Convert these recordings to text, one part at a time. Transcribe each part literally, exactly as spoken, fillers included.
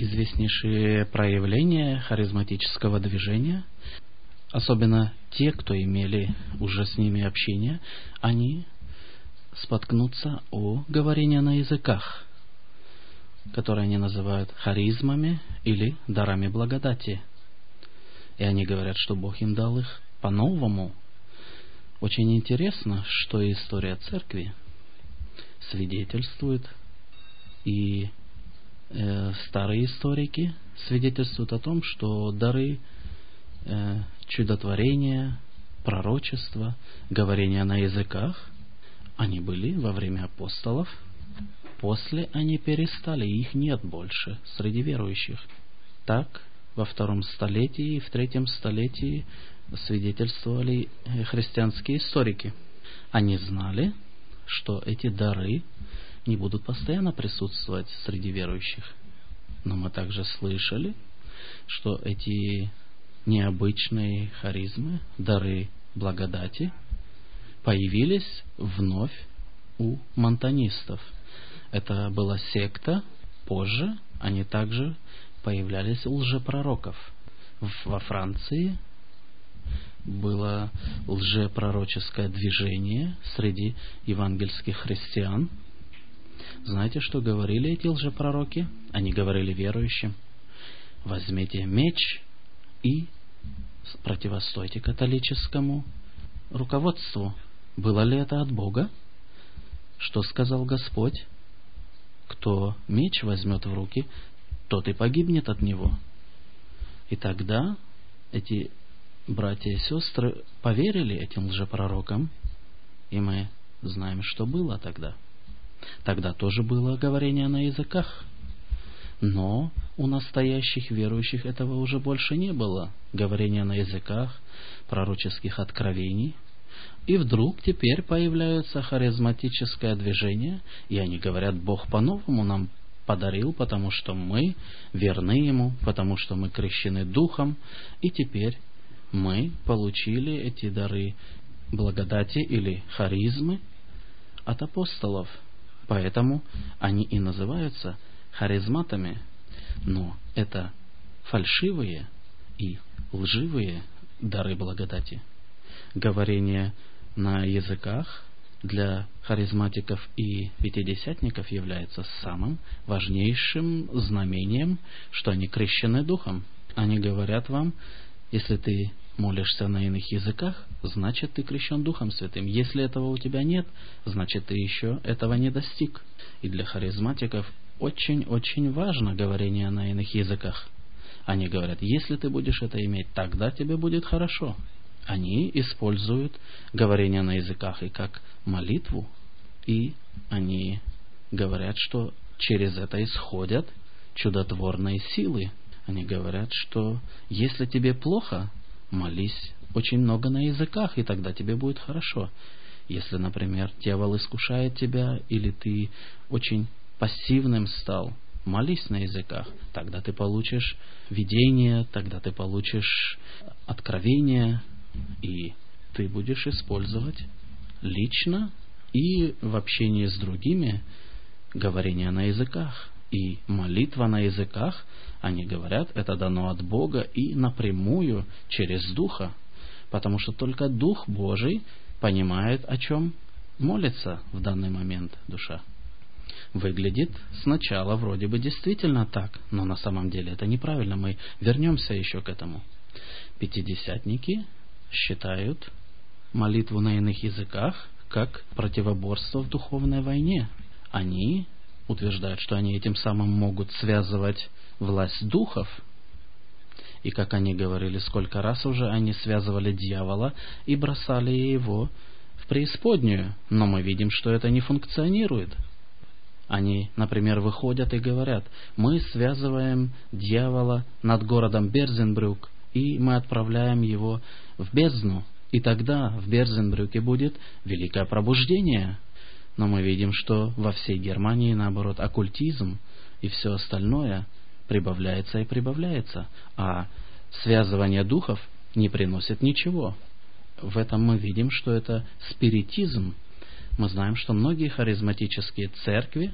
известнейшие проявления харизматического движения, особенно те, кто имели уже с ними общение, они споткнутся о говорении на языках, которые они называют харизмами или дарами благодати. И они говорят, что Бог им дал их по-новому. Очень интересно, что история церкви свидетельствует, и э, старые историки свидетельствуют о том, что дары э, чудотворения, пророчества, говорения на языках, они были во время апостолов. После они перестали, их нет больше среди верующих. Так, во втором столетии и в третьем столетии свидетельствовали христианские историки. Они знали, что эти дары не будут постоянно присутствовать среди верующих. Но мы также слышали, что эти необычные харизмы, дары благодати, появились вновь у монтанистов. Это была секта. Позже они также появлялись у лжепророков. Во Франции было лжепророческое движение среди евангельских христиан. Знаете, что говорили эти лжепророки? Они говорили верующим: возьмите меч и противостойте католическому руководству. Было ли это от Бога? Что сказал Господь? Кто меч возьмет в руки, тот и погибнет от него. И тогда эти братья и сестры поверили этим лжепророкам, и мы знаем, что было тогда. Тогда тоже было говорение на языках, но у настоящих верующих этого уже больше не было. Говорения на языках, пророческих откровений. И вдруг теперь появляется харизматическое движение, и они говорят: Бог по-новому нам подарил, потому что мы верны Ему, потому что мы крещены Духом, и теперь мы получили эти дары благодати или харизмы от апостолов. Поэтому они и называются харизматами. Но это фальшивые и лживые дары благодати. Говорение на языках для харизматиков и пятидесятников является самым важнейшим знамением, что они крещены Духом. Они говорят вам: если ты молишься на иных языках, значит ты крещен Духом Святым. Если этого у тебя нет, значит ты еще этого не достиг. И для харизматиков очень-очень важно говорение на иных языках. Они говорят: если ты будешь это иметь, тогда тебе будет хорошо. Они используют говорение на языках и как молитву, и они говорят, что через это исходят чудотворные силы. Они говорят, что если тебе плохо, молись очень много на языках, и тогда тебе будет хорошо. Если, например, дьявол искушает тебя, или ты очень пассивным стал, молись на языках, тогда ты получишь видение, тогда ты получишь откровение, и ты будешь использовать лично и в общении с другими говорение на языках. И молитва на языках, они говорят, это дано от Бога и напрямую через Духа, потому что только Дух Божий понимает, о чем молится в данный момент душа. Выглядит сначала вроде бы действительно так, но на самом деле это неправильно. Мы вернемся еще к этому. Пятидесятники считают молитву на иных языках как противоборство в духовной войне. Они утверждают, что они этим самым могут связывать власть духов. И, как они говорили, сколько раз уже они связывали дьявола и бросали его в преисподнюю. Но мы видим, что это не функционирует. Они, например, выходят и говорят: мы связываем дьявола над городом Берзенбрюк, и мы отправляем его в бездну. И тогда в Берзенбрюке будет великое пробуждение. Но мы видим, что во всей Германии, наоборот, оккультизм и все остальное прибавляется и прибавляется. А связывание духов не приносит ничего. В этом мы видим, что это спиритизм. Мы знаем, что многие харизматические церкви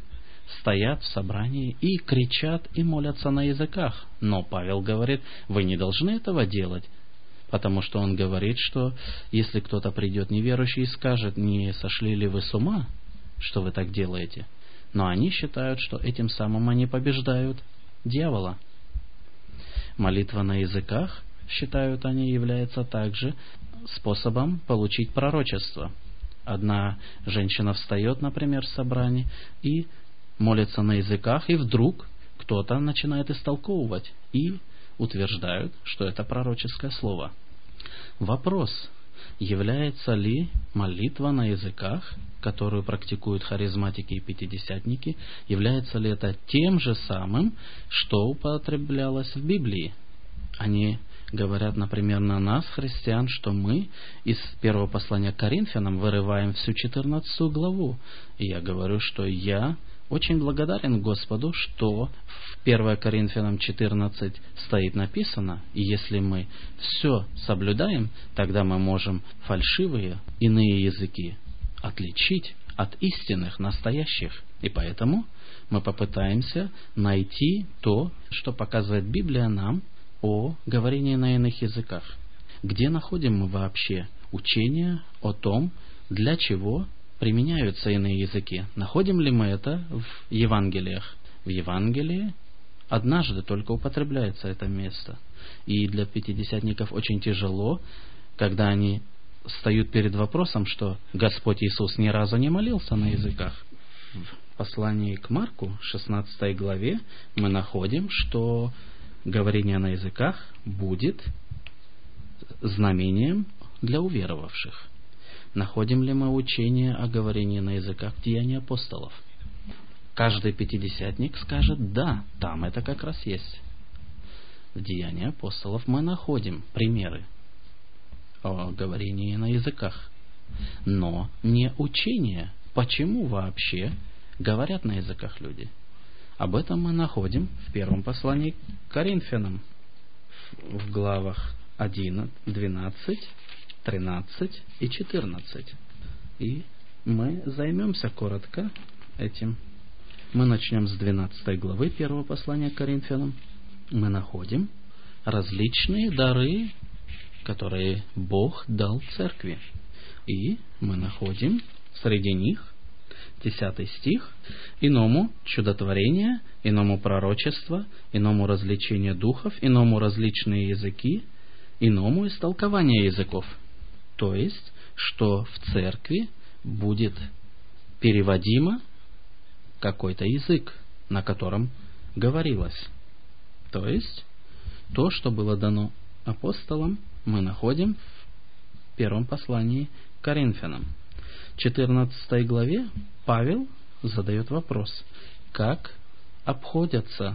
стоят в собрании и кричат и молятся на языках. Но Павел говорит, вы не должны этого делать, потому что он говорит, что если кто-то придет неверующий и скажет, не сошли ли вы с ума, что вы так делаете, но они считают, что этим самым они побеждают дьявола. Молитва на языках, считают они, является также способом получить пророчество. Одна женщина встает, например, в собрании и молится на языках, и вдруг кто-то начинает истолковывать и утверждают, что это пророческое слово. Вопрос: является ли молитва на языках, которую практикуют харизматики и пятидесятники, является ли это тем же самым, что употреблялось в Библии? Они говорят, например, на нас, христиан, что мы из первого послания к Коринфянам вырываем всю четырнадцатую главу. И я говорю, что я очень благодарен Господу, что в первое Коринфянам четырнадцать стоит написано, и если мы все соблюдаем, тогда мы можем фальшивые, иные языки отличить от истинных, настоящих. И поэтому мы попытаемся найти то, что показывает Библия нам о говорении на иных языках. Где находим мы вообще учение о том, для чего применяются иные языки? Находим ли мы это в Евангелиях? В Евангелии однажды только употребляется это место. И для пятидесятников очень тяжело, когда они встают перед вопросом, что Господь Иисус ни разу не молился на языках. В послании к Марку, шестнадцатой главе, мы находим, что говорение на языках будет знамением для уверовавших. Находим ли мы учение о говорении на языках в Деянии апостолов? Каждый пятидесятник скажет, да, там это как раз есть. В Деянии апостолов мы находим примеры о говорении на языках, но не учение, почему вообще говорят на языках люди. Об этом мы находим в первом послании к Коринфянам, в главах одиннадцать, двенадцать, тринадцать и четырнадцать. И мы займемся коротко этим. Мы начнем с двенадцатой главы первого послания к Коринфянам. Мы находим различные дары, которые Бог дал церкви. И мы находим среди них десятый стих: иному чудотворение, иному пророчество, иному развлечение духов, иному различные языки, иному истолкование языков. То есть, что в церкви будет переводимо какой-то язык, на котором говорилось. То есть, то, что было дано апостолам, мы находим в первом послании к Коринфянам. В четырнадцатой главе Павел задает вопрос, как обходятся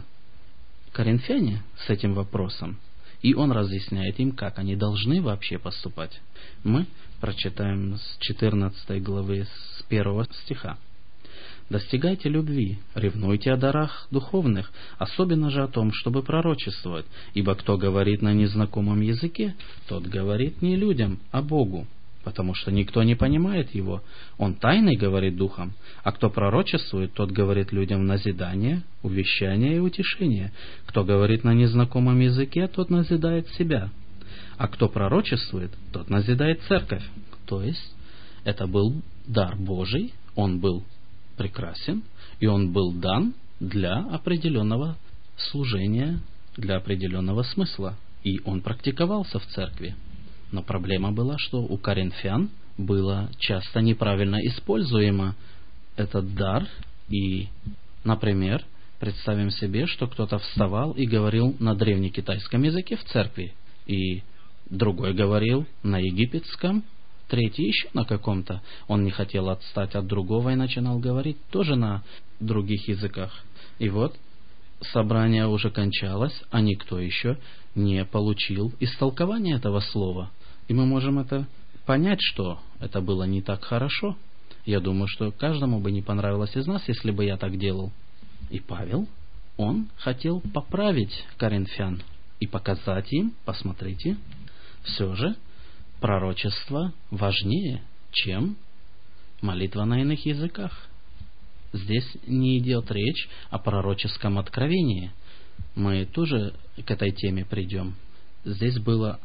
коринфяне с этим вопросом, и он разъясняет им, как они должны вообще поступать. Мы прочитаем с четырнадцатой главы с первого стиха. «Достигайте любви, ревнуйте о дарах духовных, особенно же о том, чтобы пророчествовать, ибо кто говорит на незнакомом языке, тот говорит не людям, а Богу, потому что никто не понимает его. Он тайный говорит духом, а кто пророчествует, тот говорит людям назидание, увещание и утешение. Кто говорит на незнакомом языке, тот назидает себя, а кто пророчествует, тот назидает церковь». То есть, это был дар Божий, он был прекрасен, и он был дан для определенного служения, для определенного смысла, и он практиковался в церкви. Но проблема была, что у коринфян было часто неправильно используемо этот дар. И, например, представим себе, что кто-то вставал и говорил на древнекитайском языке в церкви, и другой говорил на египетском, третий еще на каком-то. Он не хотел отстать от другого и начинал говорить тоже на других языках. И вот собрание уже кончалось, а никто еще не получил истолкования этого слова. И мы можем это понять, что это было не так хорошо. Я думаю, что каждому бы не понравилось из нас, если бы я так делал. И Павел, он хотел поправить коринфян и показать им, посмотрите, все же пророчество важнее, чем молитва на иных языках. Здесь не идет речь о пророческом откровении. Мы тоже к этой теме придем. Здесь было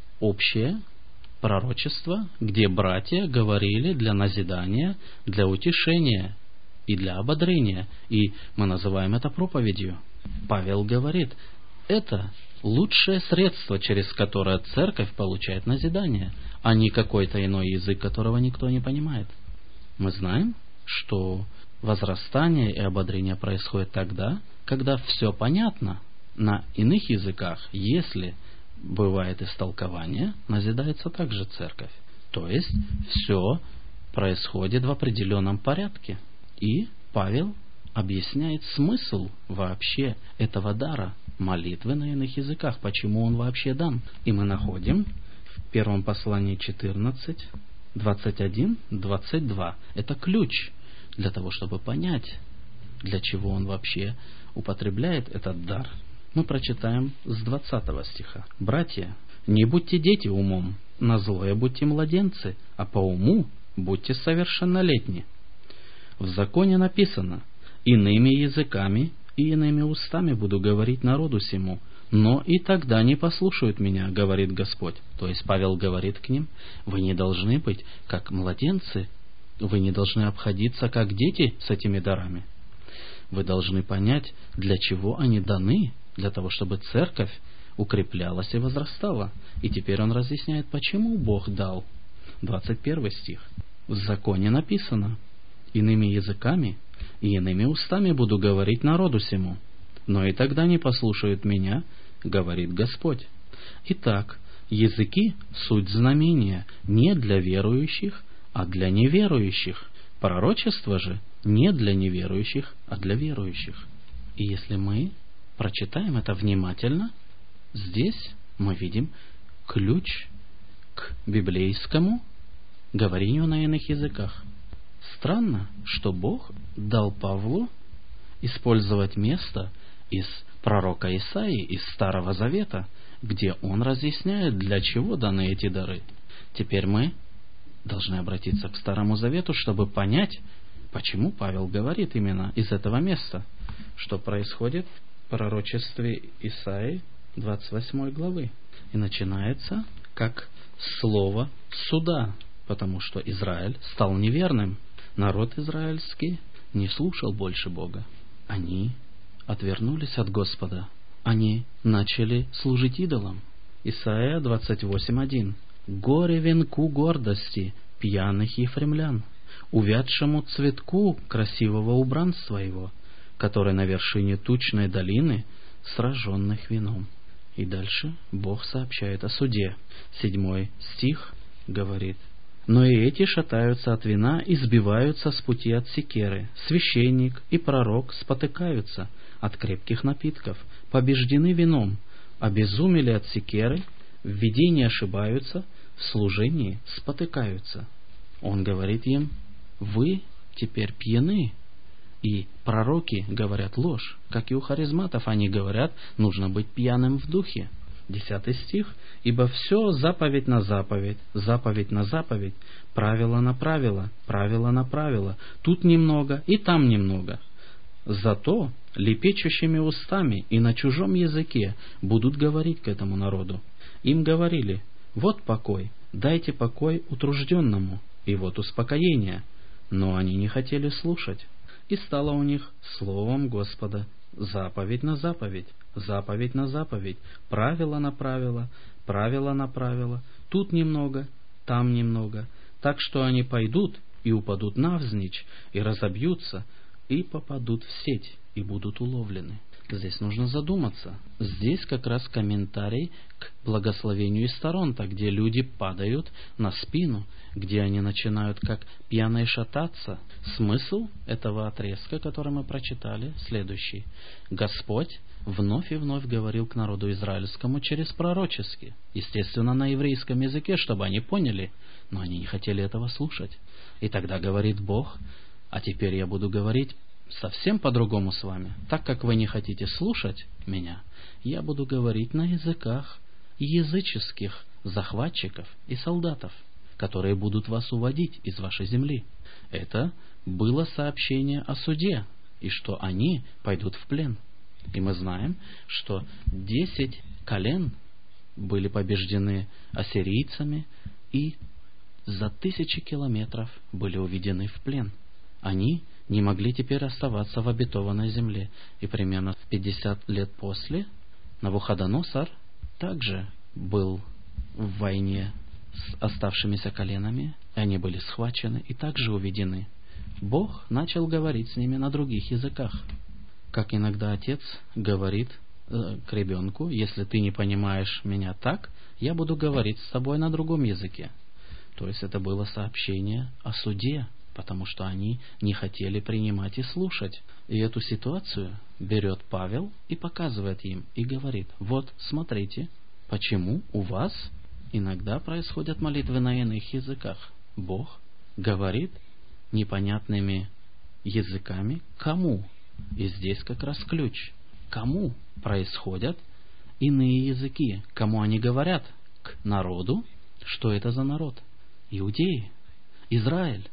общее пророчество, где братья говорили для назидания, для утешения и для ободрения. И мы называем это проповедью. Павел говорит, это лучшее средство, через которое церковь получает назидание, а не какой-то иной язык, которого никто не понимает. Мы знаем, что возрастание и ободрение происходит тогда, когда все понятно. На иных языках, если бывает истолкование, назидается также церковь. То есть, все происходит в определенном порядке. И Павел объясняет смысл вообще этого дара молитвы на иных языках, почему он вообще дан. И мы находим в первом послании четырнадцать, двадцать один, двадцать два. Это ключ для того, чтобы понять, для чего он вообще употребляет этот дар. Мы прочитаем с двадцатого стиха. «Братья, не будьте дети умом, на злое будьте младенцы, а по уму будьте совершеннолетни. В законе написано, иными языками и иными устами буду говорить народу сему, но и тогда не послушают меня, говорит Господь». То есть Павел говорит к ним, вы не должны быть как младенцы, вы не должны обходиться как дети с этими дарами. Вы должны понять, для чего они даны, для того, чтобы церковь укреплялась и возрастала. И теперь он разъясняет, почему Бог дал. двадцать первый стих. В законе написано, иными языками и иными устами буду говорить народу сему, но и тогда не послушают меня, говорит Господь. Итак, языки — суть знамения не для верующих, а для неверующих. Пророчество же не для неверующих, а для верующих. И если мы прочитаем это внимательно, здесь мы видим ключ к библейскому говорению на иных языках. Странно, что Бог дал Павлу использовать место из пророка Исаии, из Старого Завета, где он разъясняет, для чего даны эти дары. Теперь мы должны обратиться к Старому Завету, чтобы понять, почему Павел говорит именно из этого места, что происходит в пророчестве Исаии двадцать восьмой главы. И начинается как слово суда, потому что Израиль стал неверным. Народ израильский не слушал больше Бога. Они отвернулись от Господа. Они начали служить идолам. Исайя двадцать восемь один. «Горе венку гордости пьяных ефремлян, увядшему цветку красивого убранства его, который на вершине тучной долины сраженных вином». И дальше Бог сообщает о суде. Седьмой стих говорит: «Но и эти шатаются от вина и сбиваются с пути от секеры. Священник и пророк спотыкаются от крепких напитков, побеждены вином, обезумели от секеры, в видении ошибаются, в служении спотыкаются». Он говорит им: вы теперь пьяны. И пророки говорят ложь, как и у харизматов они говорят, нужно быть пьяным в духе. Десятый стих. «Ибо все заповедь на заповедь, заповедь на заповедь, правило на правило, правило на правило, тут немного и там немного. Зато лепечущими устами и на чужом языке будут говорить к этому народу. Им говорили: вот покой, дайте покой утружденному, и вот успокоение. Но они не хотели слушать. И стало у них словом Господа заповедь на заповедь, заповедь на заповедь, правило на правило, правило на правило, тут немного, там немного, так что они пойдут и упадут навзничь, и разобьются, и попадут в сеть, и будут уловлены». Здесь нужно задуматься. Здесь как раз комментарий к благословению из Торонто, где люди падают на спину, где они начинают как пьяные шататься. Смысл этого отрезка, который мы прочитали, следующий. Господь вновь и вновь говорил к народу израильскому через пророчески, естественно, на еврейском языке, чтобы они поняли, но они не хотели этого слушать. И тогда говорит Бог: а теперь я буду говорить совсем по-другому с вами. Так как вы не хотите слушать меня, я буду говорить на языках языческих захватчиков и солдатов, которые будут вас уводить из вашей земли. Это было сообщение о суде, и что они пойдут в плен. И мы знаем, что десять колен были побеждены ассирийцами и за тысячи километров были уведены в плен. Они не могли теперь оставаться в обетованной земле. И примерно в пятьдесят лет после Навуходоносор также был в войне с оставшимися коленами, и они были схвачены и также уведены. Бог начал говорить с ними на других языках. Как иногда отец говорит э, к ребенку: если ты не понимаешь меня так, я буду говорить с тобой на другом языке. То есть это было сообщение о суде, потому что они не хотели принимать и слушать. И эту ситуацию берет Павел и показывает им, и говорит: вот, смотрите, почему у вас иногда происходят молитвы на иных языках. Бог говорит непонятными языками кому? И здесь как раз ключ. Кому происходят иные языки? Кому они говорят? К народу. Что это за народ? Иудеи, Израиль.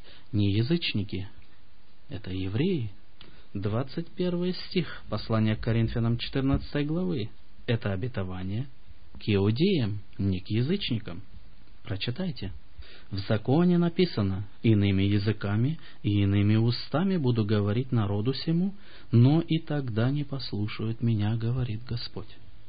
Не язычники, это евреи. двадцать первый стих послания к Коринфянам четырнадцатой главы. Это обетование к иудеям, не к язычникам. Прочитайте. В законе написано: иными языками и иными устами буду говорить народу сему, но и тогда не послушают меня, говорит Господь.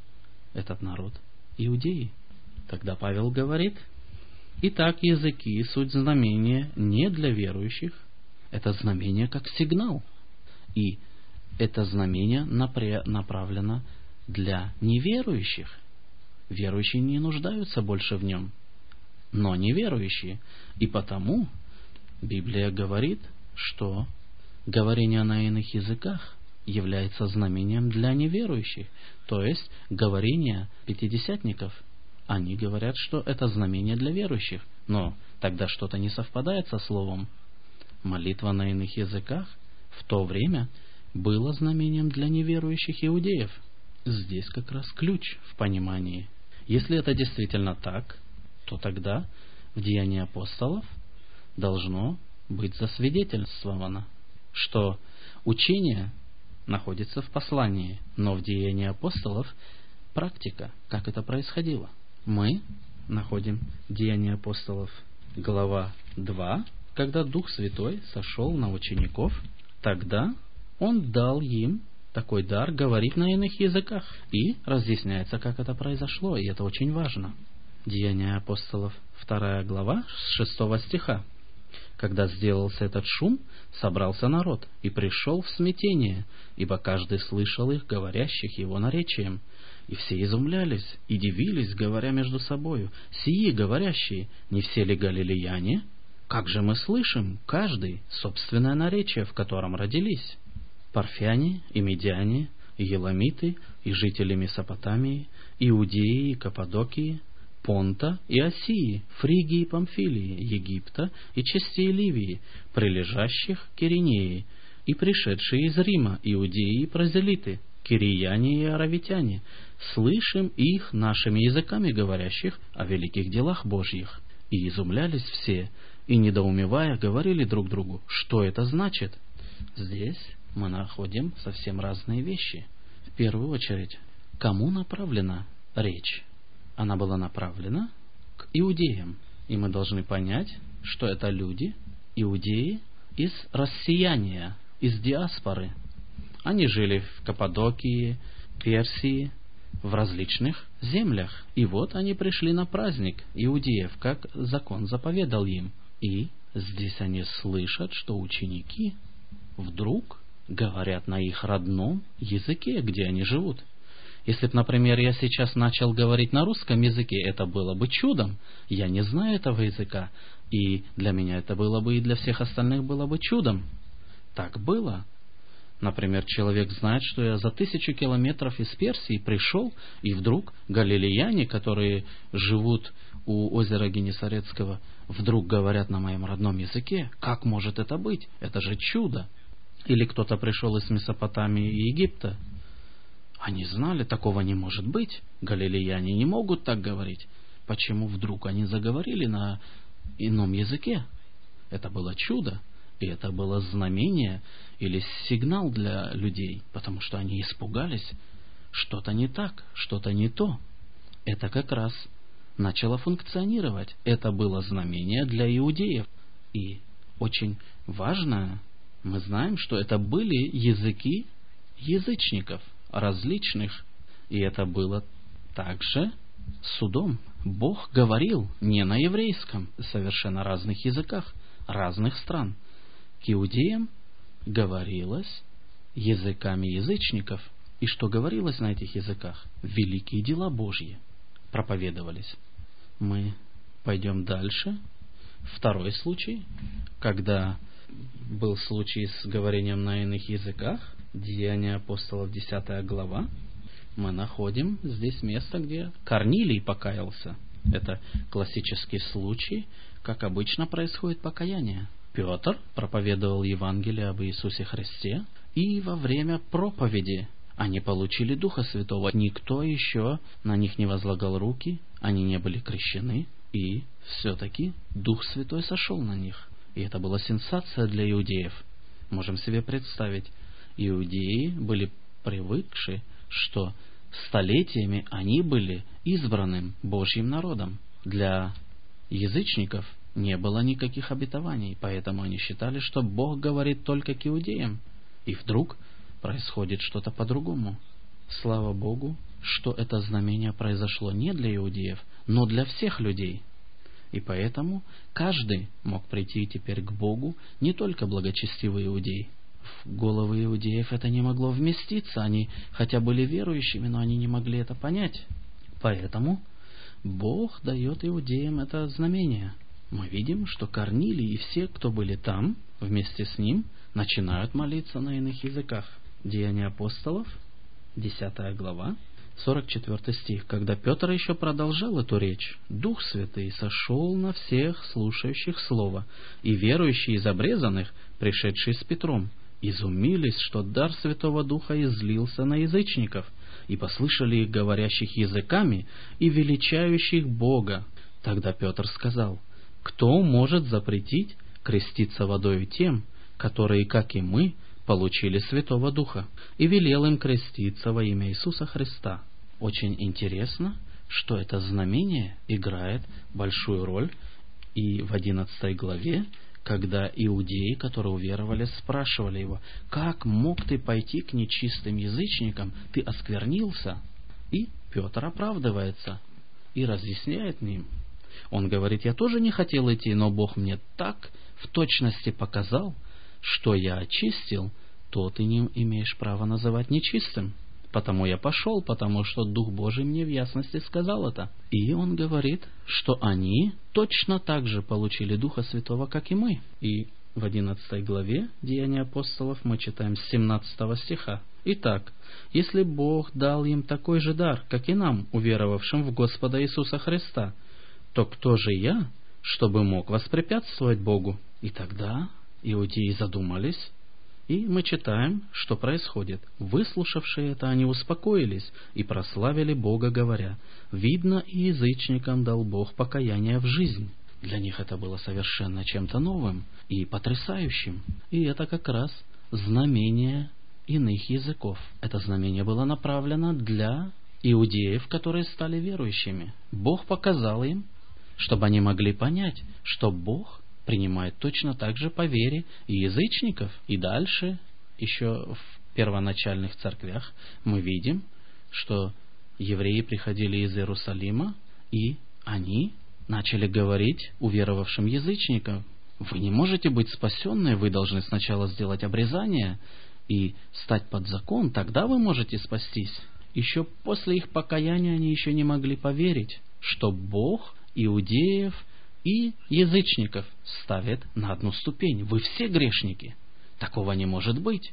Этот народ иудеи. Тогда Павел говорит: итак, языки — суть знамения не для верующих. Это знамение как сигнал. И это знамение напря- направлено для неверующих. Верующие не нуждаются больше в нем, но неверующие. И потому Библия говорит, что говорение на иных языках является знамением для неверующих. То есть говорение пятидесятников, они говорят, что это знамение для верующих. Но тогда что-то не совпадает со словом. Молитва на иных языках в то время было знамением для неверующих иудеев. Здесь как раз ключ в понимании. Если это действительно так, то тогда в Деянии апостолов должно быть засвидетельствовано, что учение находится в послании, но в Деянии апостолов практика, как это происходило. Мы находим Деяния апостолов, глава два, когда Дух Святой сошел на учеников, тогда Он дал им такой дар говорить на иных языках. И разъясняется, как это произошло, и это очень важно. Деяния апостолов, вторая глава, с шестого стиха. Когда сделался этот шум, собрался народ, и пришел в смятение, ибо каждый слышал их, говорящих его наречием. И все изумлялись и дивились, говоря между собою: «Сии говорящие, не все ли галилеяне? Как же мы слышим, каждый, собственное наречие, в котором родились? Парфяне и медяне, и еламиты, и жители Месопотамии, Иудеи и Каппадокии, Понта и Осии, Фригии и Памфилии, Египта и частей Ливии, прилежащих к Киринеи, и пришедшие из Рима, иудеи и прозелиты, кирияне и аравитяне, слышим их нашими языками говорящих о великих делах Божьих». И изумлялись все, и, недоумевая, говорили друг другу: что это значит? Здесь мы находим совсем разные вещи. В первую очередь, кому направлена речь? Она была направлена к иудеям. И мы должны понять, что это люди, иудеи из рассеяния, из диаспоры. Они жили в Каппадокии, Персии, в различных землях. И вот они пришли на праздник иудеев, как закон заповедал им. И здесь они слышат, что ученики вдруг говорят на их родном языке, где они живут. Если бы, например, я сейчас начал говорить на русском языке, это было бы чудом. Я не знаю этого языка, и для меня это было бы, и для всех остальных было бы чудом. Так было. Например, человек знает, что я за тысячу километров из Персии пришел, и вдруг галилеяне, которые живут у озера Генесарецкого, вдруг говорят на моем родном языке. Как может это быть? Это же чудо. Или кто-то пришел из Месопотамии и Египта. Они знали, такого не может быть. Галилеяне не могут так говорить. Почему вдруг они заговорили на ином языке. Это было чудо, и это было знамение или сигнал для людей, потому что они испугались. Что-то не так, что-то не то. Это как раз начало функционировать. Это было знамение для иудеев. И очень важно, мы знаем, что это были языки язычников, различных. И это было также судом. Бог говорил не на еврейском, совершенно разных языках, разных стран. К иудеям говорилось языками язычников. И что говорилось на этих языках? Великие дела Божьи проповедовались. Мы пойдем дальше. Второй случай, когда был случай с говорением на иных языках, Деяния апостолов, десятая глава, мы находим здесь место, где Корнилий покаялся. Это классический случай, как обычно происходит покаяние. Петр проповедовал Евангелие об Иисусе Христе, и во время проповеди они получили Духа Святого. Никто еще на них не возлагал руки, они не были крещены, и все-таки Дух Святой сошел на них. И это была сенсация для иудеев. Можем себе представить, иудеи были привыкшие, что столетиями они были избранным Божьим народом. Для язычников не было никаких обетований, поэтому они считали, что Бог говорит только к иудеям. И вдруг происходит что-то по-другому. Слава Богу, что это знамение произошло не для иудеев, но для всех людей. И поэтому каждый мог прийти теперь к Богу, не только благочестивый иудей. В головы иудеев это не могло вместиться. Они хотя были верующими, но они не могли это понять. Поэтому Бог дает иудеям это знамение. Мы видим, что Корнилий и все, кто были там, вместе с ним, начинают молиться на иных языках. Деяния апостолов, десятая глава, сорок четвёртый стих. Когда Петр еще продолжал эту речь, Дух Святый сошел на всех слушающих Слово, и верующие из обрезанных, пришедшие с Петром, изумились, что дар Святого Духа излился на язычников, и послышали их говорящих языками и величающих Бога. Тогда Петр сказал: «Кто может запретить креститься водою тем, которые, как и мы, получили Святого Духа?» И велел им креститься во имя Иисуса Христа. Очень интересно, что это знамение играет большую роль. И в одиннадцатой главе, когда иудеи, которые уверовали, спрашивали его: «Как мог ты пойти к нечистым язычникам? Ты осквернился?» И Петр оправдывается и разъясняет им. Он говорит: «Я тоже не хотел идти, но Бог мне так в точности показал, что я очистил, то ты не имеешь права называть нечистым. Потому я пошел, потому что Дух Божий мне в ясности сказал это». И он говорит, что они точно так же получили Духа Святого, как и мы. И в одиннадцатой главе Деяния апостолов мы читаем с семнадцатого стиха. «Итак, если Бог дал им такой же дар, как и нам, уверовавшим в Господа Иисуса Христа, то кто же я, чтобы мог воспрепятствовать Богу?» И тогда иудеи задумались, и мы читаем, что происходит. Выслушавшие это, они успокоились и прославили Бога, говоря: «Видно, и язычникам дал Бог покаяние в жизнь». Для них это было совершенно чем-то новым и потрясающим. И это как раз знамение иных языков. Это знамение было направлено для иудеев, которые стали верующими. Бог показал им, чтобы они могли понять, что Бог принимает точно так же по вере и язычников. И дальше, еще в первоначальных церквях, мы видим, что евреи приходили из Иерусалима, и они начали говорить уверовавшим язычникам: «Вы не можете быть спасенны, вы должны сначала сделать обрезание и стать под закон, тогда вы можете спастись». Еще после их покаяния они еще не могли поверить, что Бог иудеев и язычников ставит на одну ступень. Вы все грешники. Такого не может быть.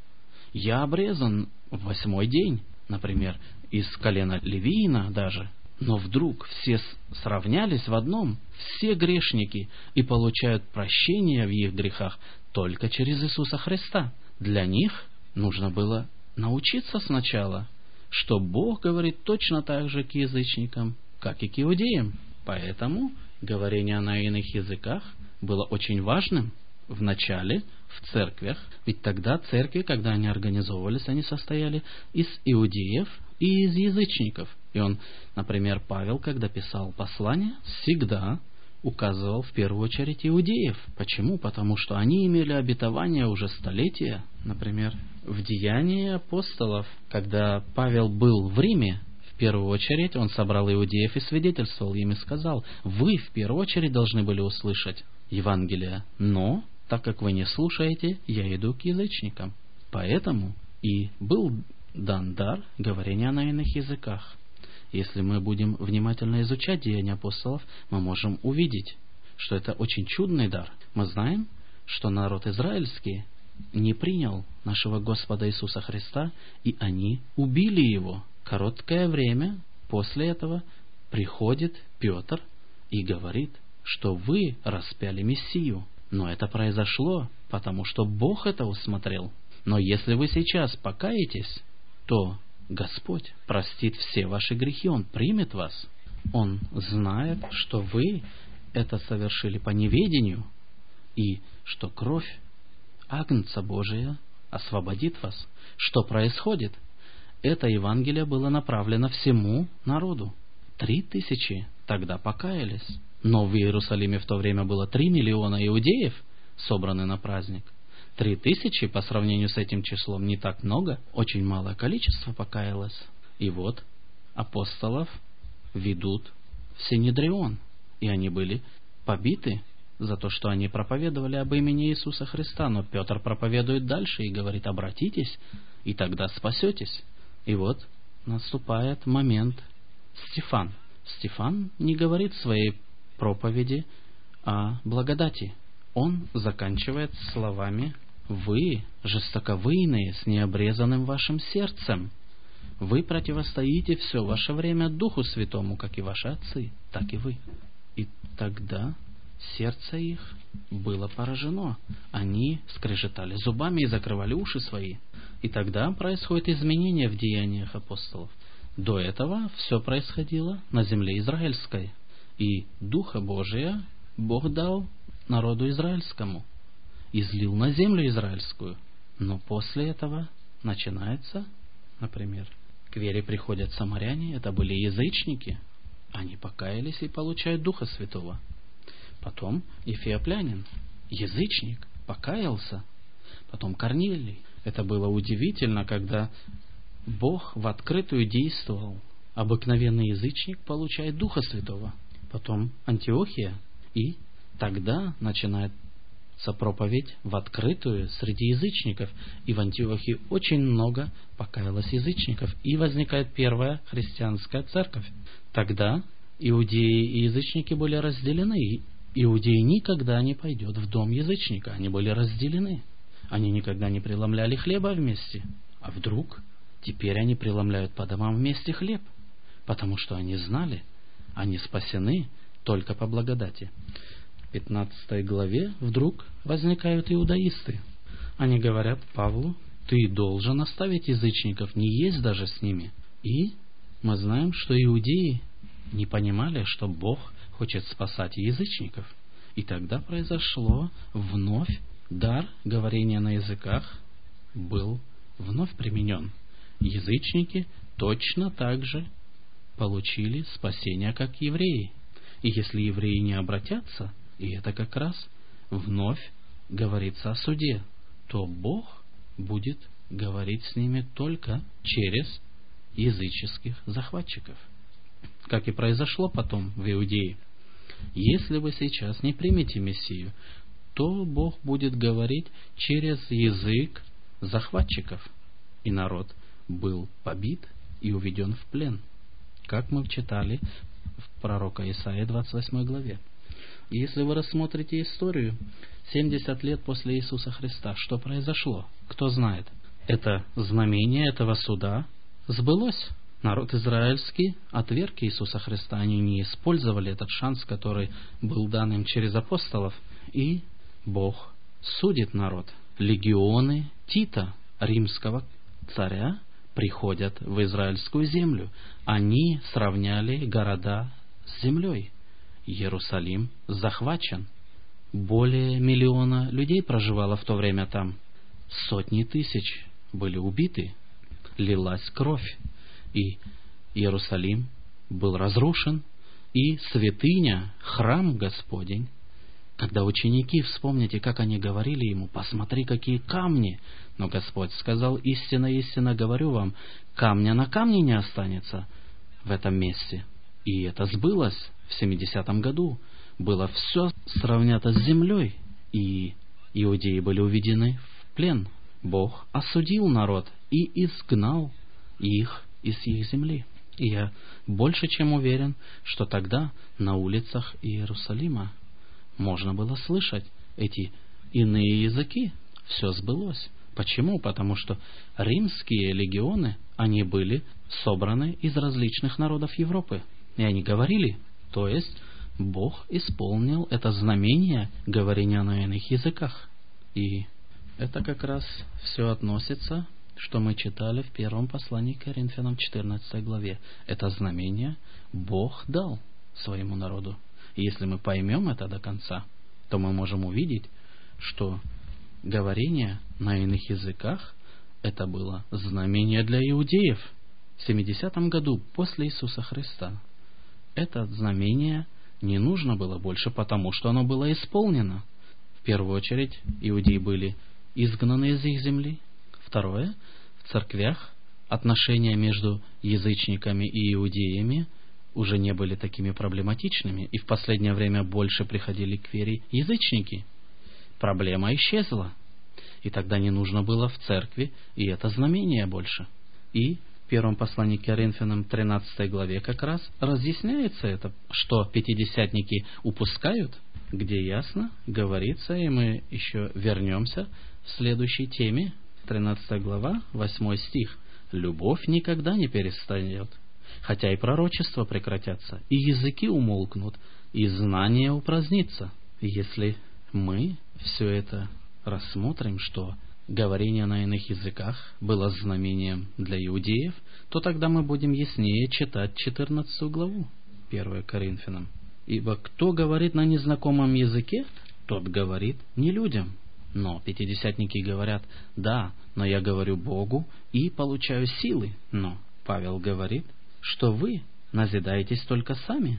Я обрезан в восьмой день, например, из колена Левиина даже. Но вдруг все сравнялись в одном. Все грешники и получают прощение в их грехах только через Иисуса Христа. Для них нужно было научиться сначала, что Бог говорит точно так же к язычникам, как и к иудеям. Поэтому говорение на иных языках было очень важным в начале, в церквях. Ведь тогда церкви, когда они организовывались, они состояли из иудеев и из язычников. И он, например, Павел, когда писал послание, всегда указывал в первую очередь иудеев. Почему? Потому что они имели обетование уже столетия. Например, в Деянии апостолов, когда Павел был в Риме, в первую очередь он собрал иудеев и свидетельствовал им и сказал: вы в первую очередь должны были услышать Евангелие, но так как вы не слушаете, я иду к язычникам. Поэтому и был дан дар говорения на иных языках. Если мы будем внимательно изучать Деяния апостолов, мы можем увидеть, что это очень чудный дар. Мы знаем, что народ израильский не принял нашего Господа Иисуса Христа, и они убили Его. Короткое время после этого приходит Петр и говорит, что вы распяли Мессию. Но это произошло, потому что Бог это усмотрел. Но если вы сейчас покаетесь, то Господь простит все ваши грехи, Он примет вас. Он знает, что вы это совершили по неведению, и что кровь Агнца Божия освободит вас. Что происходит? Это Евангелие было направлено всему народу. Три тысячи тогда покаялись. Но в Иерусалиме в то время было три миллиона иудеев, собраны на праздник. Три тысячи по сравнению с этим числом не так много, очень малое количество покаялось. И вот апостолов ведут в Синедрион, и они были побиты за то, что они проповедовали об имени Иисуса Христа. Но Петр проповедует дальше и говорит: обратитесь, и тогда спасетесь. И вот наступает момент Стефан. Стефан не говорит в своей проповеди о благодати. Он заканчивает словами: «Вы жестоковыйные, с необрезанным вашим сердцем. Вы противостоите все ваше время Духу Святому, как и ваши отцы, так и вы». И тогда сердце их было поражено. Они скрежетали зубами и закрывали уши свои. И тогда происходит изменение в деяниях апостолов. До этого все происходило на земле израильской. И Духа Божия Бог дал народу израильскому, излил на землю израильскую. Но после этого начинается, например, к вере приходят самаряне, это были язычники, они покаялись и получают Духа Святого. Потом эфиоплянин, язычник, покаялся. Потом Корнилий. Это было удивительно, когда Бог в открытую действовал. Обыкновенный язычник получает Духа Святого. Потом Антиохия, и тогда начинается проповедь в открытую среди язычников. И в Антиохии очень много покаялось язычников. И возникает первая христианская церковь. Тогда иудеи и язычники были разделены. Иудей никогда не пойдет в дом язычника. Они были разделены. Они никогда не преломляли хлеба вместе. А вдруг теперь они преломляют по домам вместе хлеб? Потому что они знали, они спасены только по благодати. В пятнадцатой главе вдруг возникают иудаисты. Они говорят Павлу: ты должен оставить язычников, не есть даже с ними. И мы знаем, что иудеи не понимали, что Бог хочет спасать язычников. И тогда произошло вновь дар говорения на языках был вновь применен. Язычники точно так же получили спасение, как евреи. И если евреи не обратятся, и это как раз вновь говорится о суде, то Бог будет говорить с ними только через языческих захватчиков. Как и произошло потом в Иудее. Если вы сейчас не примете Мессию, то Бог будет говорить через язык захватчиков. И народ был побит и уведен в плен, как мы читали в пророка Исаии двадцать восьмой главе. И если вы рассмотрите историю, семьдесят лет после Иисуса Христа, что произошло? Кто знает? Это знамение этого суда сбылось. Народ израильский отверг Иисуса Христа. Они не использовали этот шанс, который был дан им через апостолов. И Бог судит народ. Легионы Тита, римского царя, приходят в израильскую землю. Они сравняли города с землей. Иерусалим захвачен. Более миллиона людей проживало в то время там. Сотни тысяч были убиты, лилась кровь, и Иерусалим был разрушен, и святыня, храм Господень. Когда ученики, вспомните, как они говорили ему: «Посмотри, какие камни!» Но Господь сказал: «Истинно, истинно говорю вам, камня на камне не останется в этом месте». И это сбылось в семидесятом году. Было все сравнято с землей, и иудеи были уведены в плен. Бог осудил народ и изгнал их из их земли. И я больше чем уверен, что тогда на улицах Иерусалима можно было слышать эти иные языки. Все сбылось. Почему? Потому что римские легионы, они были собраны из различных народов Европы. И они говорили, то есть Бог исполнил это знамение говорения на иных языках. И это как раз все относится, что мы читали в первом послании к Коринфянам четырнадцатой главе. Это знамение Бог дал своему народу. И если мы поймем это до конца, то мы можем увидеть, что говорение на иных языках — это было знамение для иудеев в семидесятом году после Иисуса Христа. Это знамение не нужно было больше, потому что оно было исполнено. В первую очередь, иудеи были изгнаны из их земли. Второе, в церквях отношения между язычниками и иудеями уже не были такими проблематичными, и в последнее время больше приходили к вере язычники. Проблема исчезла, и тогда не нужно было в церкви и это знамение больше. И в первом послании к Коринфянам тринадцатой главе как раз разъясняется это, что пятидесятники упускают, где ясно говорится, и мы еще вернемся в следующей теме. тринадцатая глава, восьмой стих. «Любовь никогда не перестанет, хотя и пророчества прекратятся, и языки умолкнут, и знание упразднится». Если мы все это рассмотрим, что говорение на иных языках было знамением для иудеев, то тогда мы будем яснее читать четырнадцатую главу первого Коринфянам. «Ибо кто говорит на незнакомом языке, тот говорит не людям». Но пятидесятники говорят: «Да, но я говорю Богу и получаю силы». Но Павел говорит, что вы назидаетесь только сами,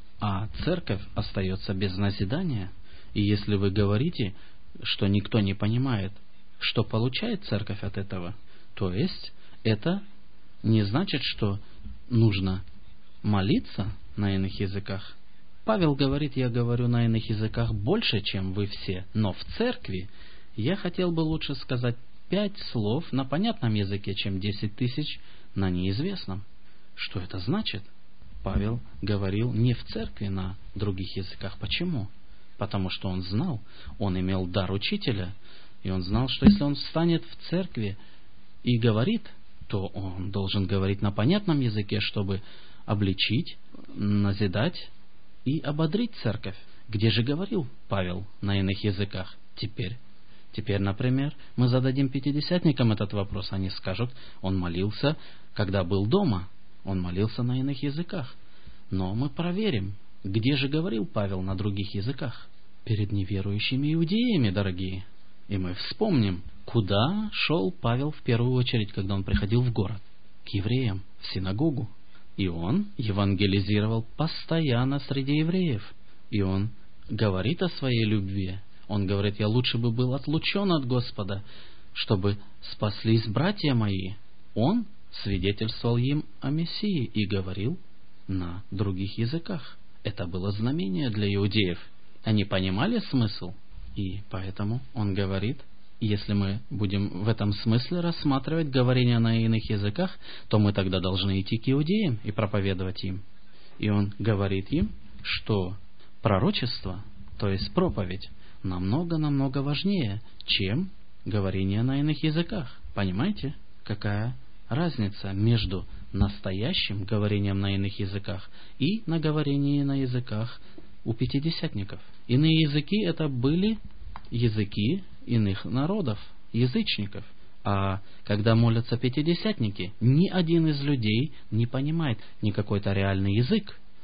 а церковь остается без назидания. И если вы говорите, что никто не понимает, что получает церковь от этого, то есть это не значит, что нужно молиться на иных языках. Павел говорит: «Я говорю на иных языках больше, чем вы все, но в церкви я хотел бы лучше сказать пять слов на понятном языке, чем десять тысяч на неизвестном». Что это значит? Павел говорил не в церкви на других языках. Почему? Потому что он знал, он имел дар учителя, и он знал, что если он встанет в церкви и говорит, то он должен говорить на понятном языке, чтобы обличить, назидать и ободрить церковь. Где же говорил Павел на иных языках? Теперь, теперь, например, мы зададим пятидесятникам этот вопрос. Они скажут: он молился, когда был дома, он молился на иных языках. Но мы проверим, где же говорил Павел на других языках? Перед неверующими иудеями, дорогие. И мы вспомним, куда шел Павел в первую очередь, когда он приходил в город. К евреям, в синагогу. И он евангелизировал постоянно среди евреев. И он говорит о своей любви. Он говорит: «Я лучше бы был отлучен от Господа, чтобы спаслись братья мои». Он свидетельствовал им о Мессии и говорил на других языках. Это было знамение для иудеев. Они понимали смысл, и поэтому он говорит, если мы будем в этом смысле рассматривать говорение на иных языках, то мы тогда должны идти к иудеям и проповедовать им. И он говорит им, что пророчество, то есть проповедь, намного-намного важнее, чем говорение на иных языках. Понимаете, какая разница между настоящим говорением на иных языках и на говорении на языках у пятидесятников? Иные языки — это были языки иных народов, язычников. А когда молятся пятидесятники, ни один из людей не понимает ни какой-то реальный язык,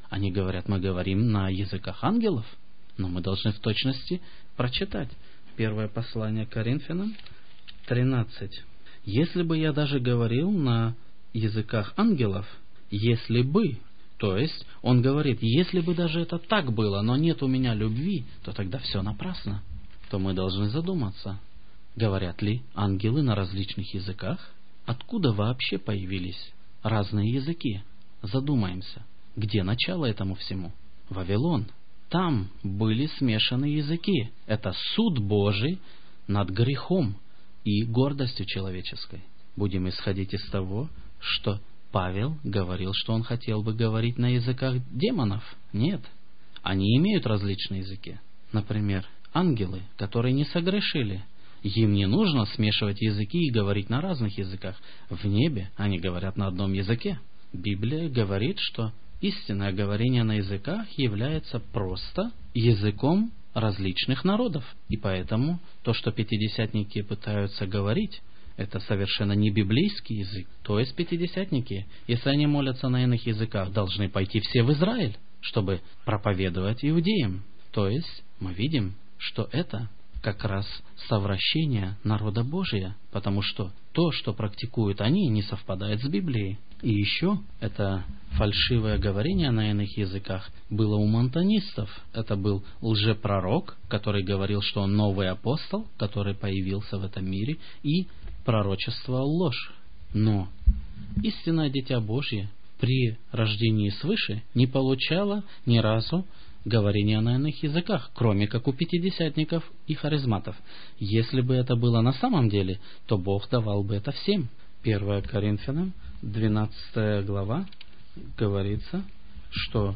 Они говорят, мы говорим на языках ангелов, но мы должны в точности прочитать. Первое послание к Коринфянам, тринадцать. Если бы я даже говорил на языках ангелов, если бы, то есть он говорит, если бы даже это так было, но нет у меня любви, то тогда все напрасно. То мы должны задуматься, говорят ли ангелы на различных языках? Откуда вообще появились разные языки? Задумаемся, где начало этому всему? Вавилон. Там были смешаны языки. Это суд Божий над грехом и гордостью человеческой. Будем исходить из того, что Павел говорил, что он хотел бы говорить на языках демонов. Нет, они имеют различные языки. Например, ангелы, которые не согрешили, им не нужно смешивать языки и говорить на разных языках. В небе они говорят на одном языке. Библия говорит, что истинное говорение на языках является просто языком различных народов. И поэтому то, что пятидесятники пытаются говорить, это совершенно не библейский язык. То есть пятидесятники, если они молятся на иных языках, должны пойти все в Израиль, чтобы проповедовать иудеям. То есть мы видим, что это как раз совращение народа Божия, потому что то, что практикуют они, не совпадает с Библией. И еще это фальшивое говорение на иных языках было у монтанистов. Это был лжепророк, который говорил, что он новый апостол, который появился в этом мире и пророчествовал ложь. Но истинное дитя Божье при рождении свыше не получало ни разу говорения на иных языках, кроме как у пятидесятников и харизматов. Если бы это было на самом деле, то Бог давал бы это всем. первое Коринфянам, двенадцатая глава, говорится, что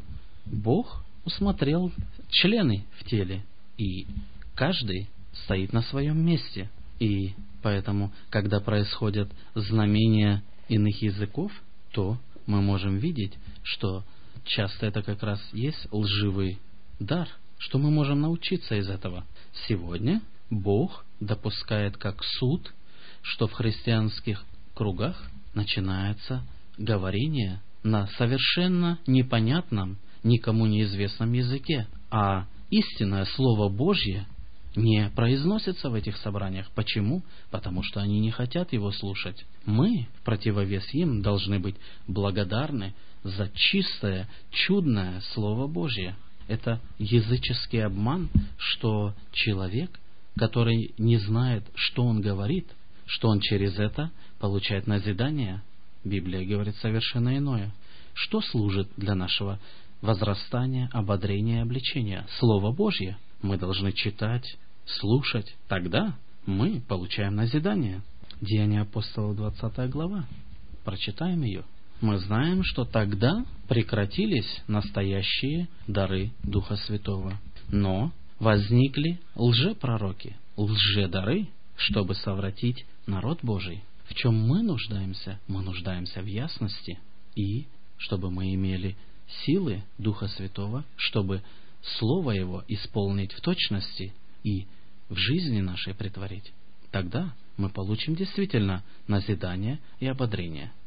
Бог усмотрел члены в теле, и каждый стоит на своем месте. И поэтому, когда происходят знамения иных языков, то мы можем видеть, что часто это как раз есть лживый дар, что мы можем научиться из этого. Сегодня Бог допускает как суд, что в христианских кругах начинается говорение на совершенно непонятном, никому неизвестном языке, а истинное Слово Божье не произносится в этих собраниях. Почему? Потому что они не хотят его слушать. Мы, в противовес им, должны быть благодарны за чистое, чудное Слово Божье. Это языческий обман, что человек, который не знает, что он говорит, что он через это получает назидание. Библия говорит совершенно иное. Что служит для нашего возрастания, ободрения и обличения? Слово Божье. Мы должны читать, слушать. Тогда мы получаем назидание. Деяния апостолов, двадцатая глава. Прочитаем ее. Мы знаем, что тогда прекратились настоящие дары Духа Святого. Но возникли лжепророки, лжедары, чтобы совратить народ Божий. В чем мы нуждаемся? Мы нуждаемся в ясности. И чтобы мы имели силы Духа Святого, чтобы Слово Его исполнить в точности и в жизни нашей претворить. Тогда мы получим действительно назидание и ободрение.